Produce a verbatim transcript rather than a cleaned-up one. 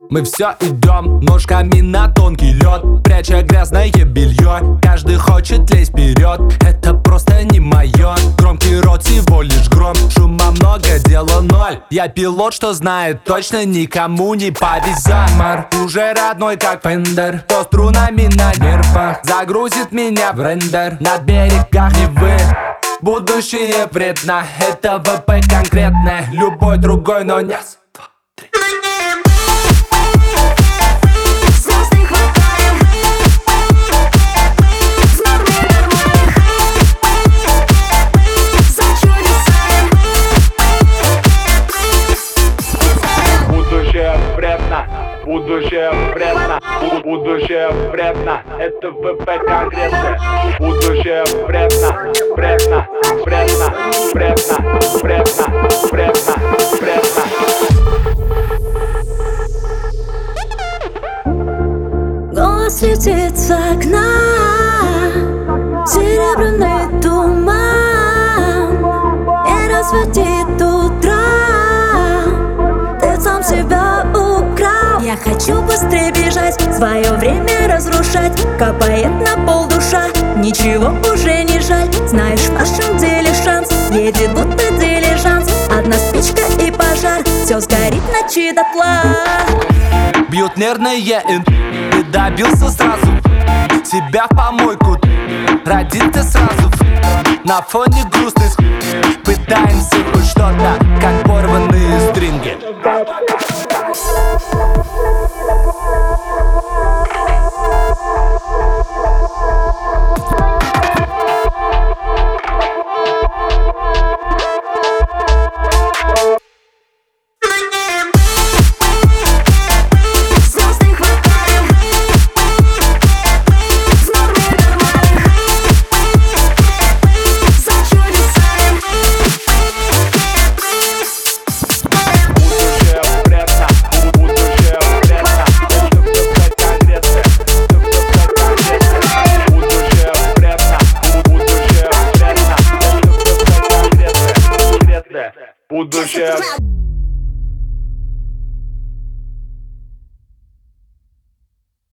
Мы все идем ножками на тонкий лед, пряча грязное белье. Каждый хочет лезть вперед, это просто не мое. Громкий рот всего лишь гром, шума много, дела ноль. Я пилот, что знает точно, никому не повезет. Мар уже родной как Фендер, то струнами на нервах загрузит меня в рендер. На берегах Невы будущее вредно, это ВП конкретное, любой другой, но не раз, два, три. Будущее вредно, будущее вредно, это ВП конкретно. Будущее вредно, вредно, вредно, вредно, вредно, вредно, вредно. Голос летит с окна, серебряный туман не разводит утра. Ты сам себя украл. Я хочу быстрее бежать, свое время разрушать. Капает на пол душа, ничего уже не жаль. Знаешь, в нашем деле шанс, едет будто дилижанс. Одна спичка и пожар, все сгорит ночи дотла. Бьют нервные ин, ты добился сразу. Себя в помойку, родит ты сразу. На фоне грустных пытаемся хоть что-то, как порванные стринги. Будущее.